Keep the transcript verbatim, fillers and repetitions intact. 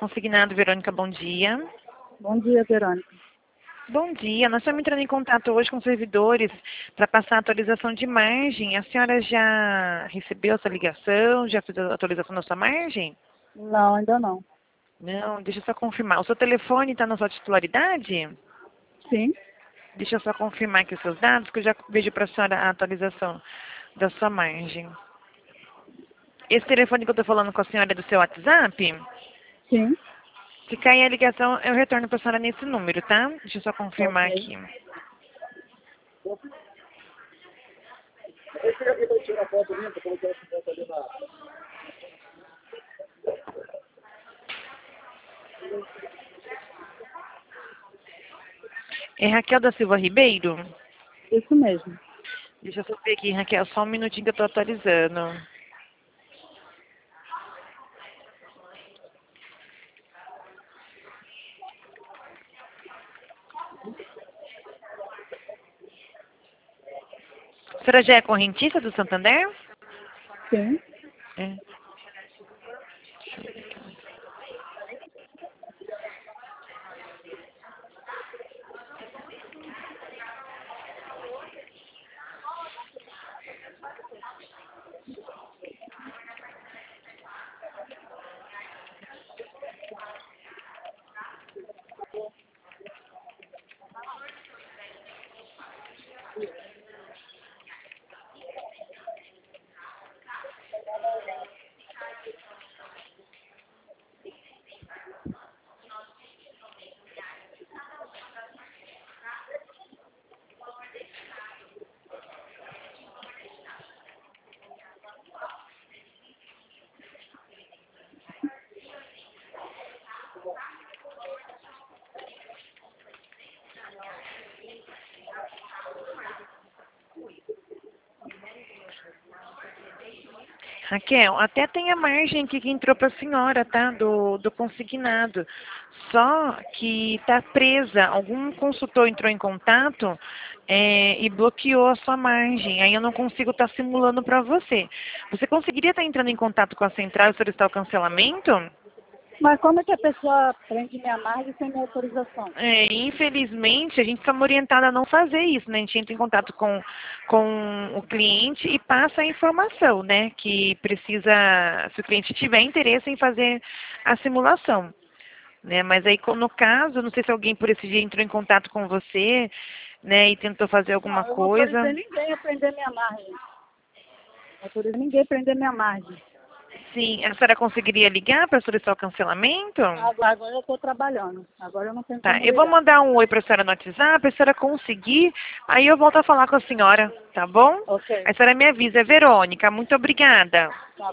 Consignado, Verônica, bom dia. Bom dia, Verônica. Bom dia, nós estamos entrando em contato hoje com os servidores para passar a atualização de margem. A senhora já recebeu essa ligação? Já fez a atualização da sua margem? Não, ainda não. Não, deixa eu só confirmar. O seu telefone está na sua titularidade? Sim, Deixa eu só confirmar aqui os seus dados, que eu já vejo para a senhora a atualização da sua margem. Esse telefone que eu estou falando com a senhora é do seu WhatsApp? sim. Se cair a ligação, eu retorno para a senhora nesse número, tá? Deixa eu só confirmar Ok. aqui. É Raquel da Silva Ribeiro? Isso mesmo. Deixa eu só ver aqui, Raquel, só um minutinho que eu estou atualizando. A senhora já é correntista do Santander? Sim. É. Raquel, até tem a margem aqui que entrou para a senhora, tá? Do, do consignado. Só que está presa. Algum consultor entrou em contato é, e bloqueou a sua margem. Aí eu não consigo estar simulando para você. Você conseguiria estar entrando em contato com a central e solicitar o cancelamento? Mas como é que a pessoa prende minha margem sem minha autorização? É, infelizmente, a gente está orientada a não fazer isso, né? A gente entra em contato com, com o cliente e passa a informação, né? Que precisa, se o cliente tiver interesse em fazer a simulação, né? Mas aí, no caso, não sei se alguém por esse dia entrou em contato com você, né? E tentou fazer alguma Não, eu não coisa. autorizei ninguém a prender minha margem. Não autorizei ninguém a prender minha margem. Sim, a senhora conseguiria ligar para solicitar o cancelamento? Agora, agora eu estou trabalhando. Agora eu não tenho Tá, como eu vou ligar. mandar um oi para a senhora no WhatsApp, a senhora conseguir, aí eu volto a falar com a senhora, tá bom? Ok. A senhora me avisa, é Verônica, muito obrigada. Tá